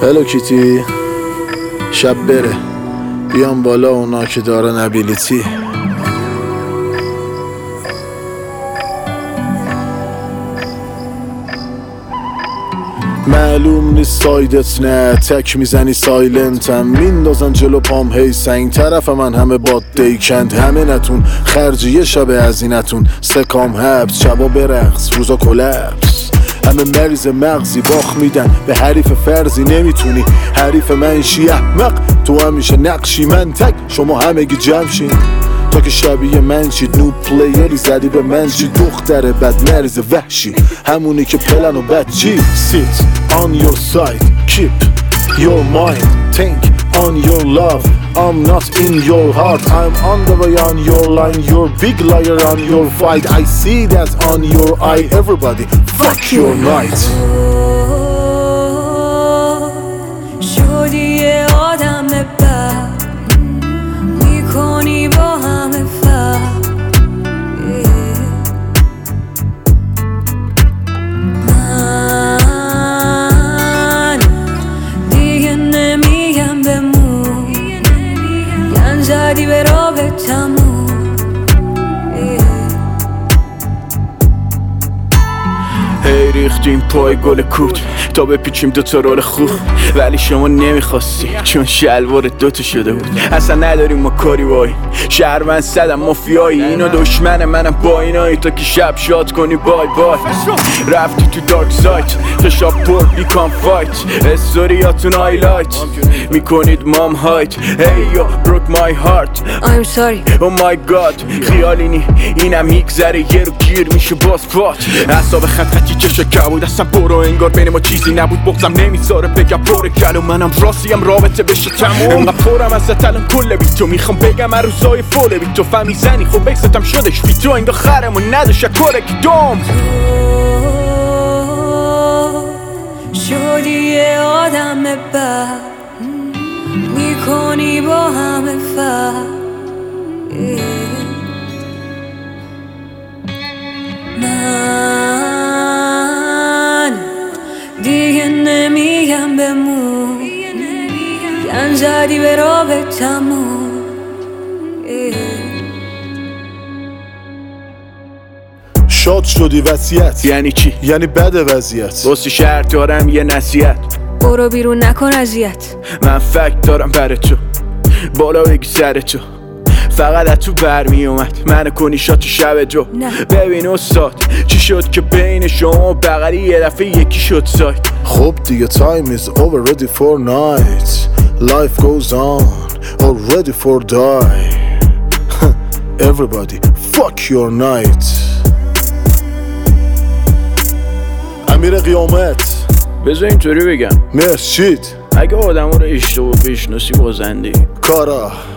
هلو کیتی، شب بره بیام بالا اونا که دارن ابیلیتی. معلوم نیست سایدت نه، تک میزنی سایلنتم، میندازن جلو پام هی سنگ، طرف من همه باد دیکند، همه نتون خرجی یه شب هزینتون، سکام حبس شبا برقص روزا کلپس، همه مریض مغزی باخ میدن به حریف فرضی، نمیتونی حریف من شی احمق، تو همیشه نقشی من تک، شما همگی جمع شین تا که شبیه من چید، نو پلیری زدی به من چی، دختر بد مریض وحشی، همونی که پلن و بد چی. Sit on your side, keep your mind, think on your love, I'm not in your heart, I'm on the way on your line, you're big liar on your fight, I see that on your eye, everybody fuck your night. شدی یه آدم بد، میکنی با همه فرق، من دیگه نمیگم بمون، گن زدی به رابطمون. هی ریختیم پای گل کوت تا بپیچیم دوتا رول خوب، ولی شما نمیخواستی چون شلوار دوتا شده بود. اصلا نداریم ما کاری بایی، شهروند صدم مافیایی، اینا دشمن منم با اینایی، تا که شب شاد کنی بای بای. رفتی تو دارک سایت، خشاب پر بیکام فایت، استوریاتون هایلایت میکنید مام هایت. هی یا بروک مای هارت I'm sorry او مای گاد، خیالینی اینم میگذره یه رو گیر میشه باز فات. اصاب خطی چشه کبود اصلا برو، انگار بین ما چیزی نبود، بغزم نمیذاره بگم پر کلو، منم راستیم رابطه بشه تموم، انقدر پرم از الان کل بی تو، میخوام بگم هر روزای فول بی تو، فهمی زنی خب بکستم شدش بی تو، انگار خرمون نداشت کره که دوم. شدی یه آدم بد، میکنی با همه فرق، من دیگه نمیگم بمون، گن زدی به رابطمون. شاد شدی وصیت یعنی چی؟ یعنی بد وضعیت، واسه شهر دارم یه نصیحت، برو بیرون نکن اذیت، من فکر دارم برای تو، بالا بگی سر تو، فقط از تو برمی اومد منو کنی شات شب جو. ببین استاد چی شد که بین شما و بغلی یه دفعه یکی شد سایت. خب دیگه time is over, ready for night, life goes on, or ready for die. Everybody fuck your night. امیر قیامت بذار اینطوری بگم، مرشید اگه آدم رو اشتباه بشناسی بازنده کارا